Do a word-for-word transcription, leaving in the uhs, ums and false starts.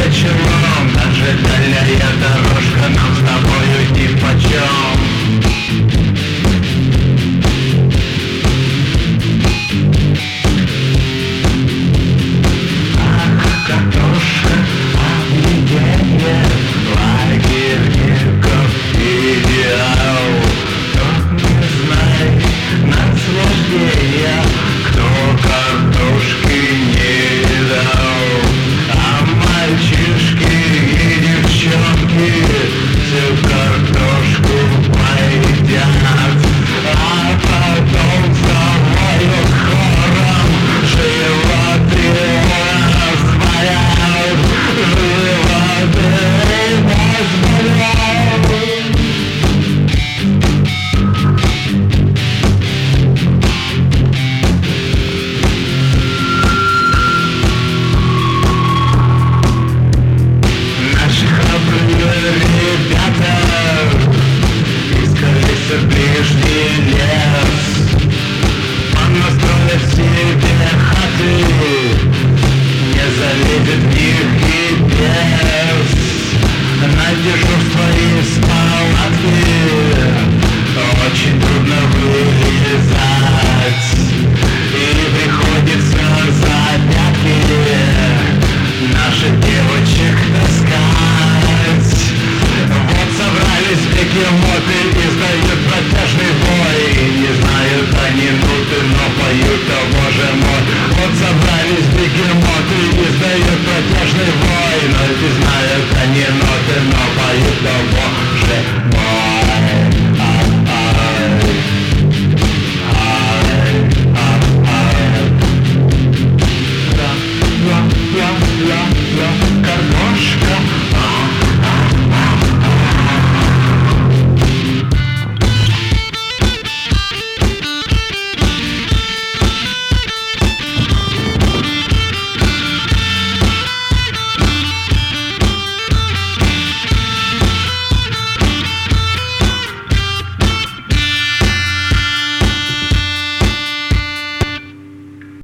нипочем, даже дальняя дорожка нам с тобою нипочем. Ах, картошка, объедение, лагерников идеал. Тот не знает наслаждения, кто картошки не дал. А мальчишки и девчонки всю картошку поедят, а потом вторую хором животы разболят, животы разболят. Ребята искали ближний лес, понастроили себе хаты, не залезет ни